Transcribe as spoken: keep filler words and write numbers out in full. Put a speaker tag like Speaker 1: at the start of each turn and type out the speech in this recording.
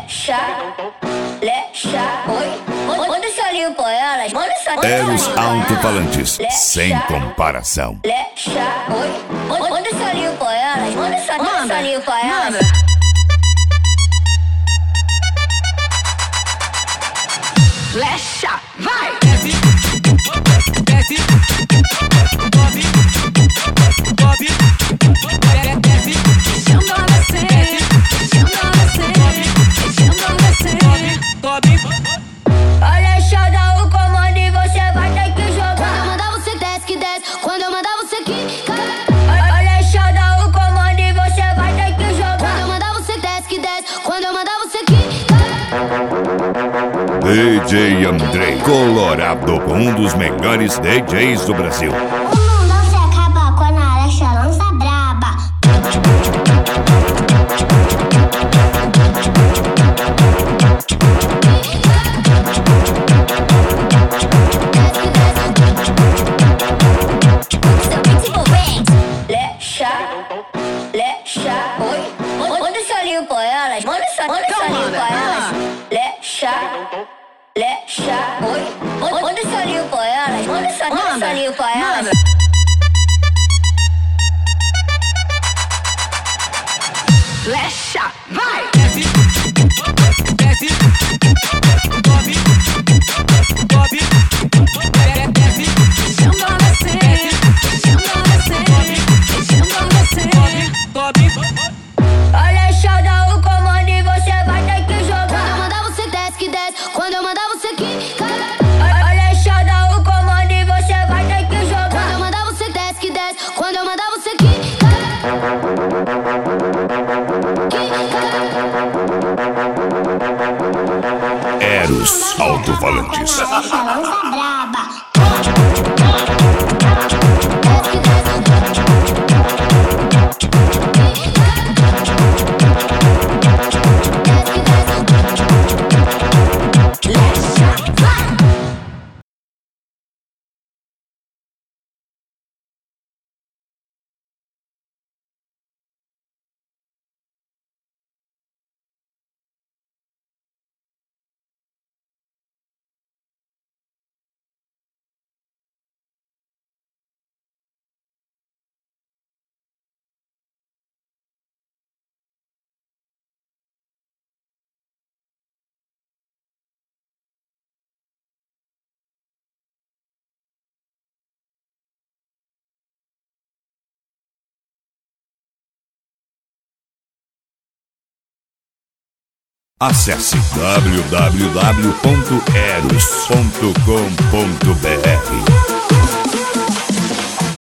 Speaker 1: lecha, lecha, oi. Manda essa linha pra elas, manda essa linha.
Speaker 2: Eros alto-falantes, sem comparação.
Speaker 1: Lecha, oi. Manda essa linha pra elas, manda essa linha pra elas.
Speaker 3: Lecha, vai! Desce, desce, sobe, sobe, desce, deixando ela descer, deixando ela descer, deixando ela descer, sobe.
Speaker 1: Lecha, dá o comando e você vai ter que jogar.
Speaker 4: Quando eu mandar você desce que desce, quando eu mandar você quica.
Speaker 1: Lecha, dá o comando e você vai ter que jogar.
Speaker 4: Quando eu mandar você desce que desce, quando eu mandar você quica.
Speaker 2: D J Andrei Colorado, um dos melhores D Js do Brasil.
Speaker 4: O mundo se acaba quando a Lecha lança braba.
Speaker 1: Lecha, lecha, oi. Manda essa linha pra elas, manda essa linha pra elas. Lecha, lecha, oi. Manda essa linha pra elas, manda essa linha pra elas.
Speaker 3: Lecha, vai! Desce, desce, sobe, sobe, desce, deixando ela descer, deixando ela descer, deixando ela descer, sobe.
Speaker 1: Lecha, dá o comando e você vai ter que jogar.
Speaker 4: Quando eu mandar você desce que desce, quando eu mandar você quica.
Speaker 1: Lecha, dá o comando e você vai ter que jogar.
Speaker 4: Quando eu mandar você desce que desce, quando eu mandar você quica.
Speaker 2: Eros alto-falantes.
Speaker 4: A Lecha lança braba.
Speaker 2: Acesse w w w ponto eros ponto com ponto b r.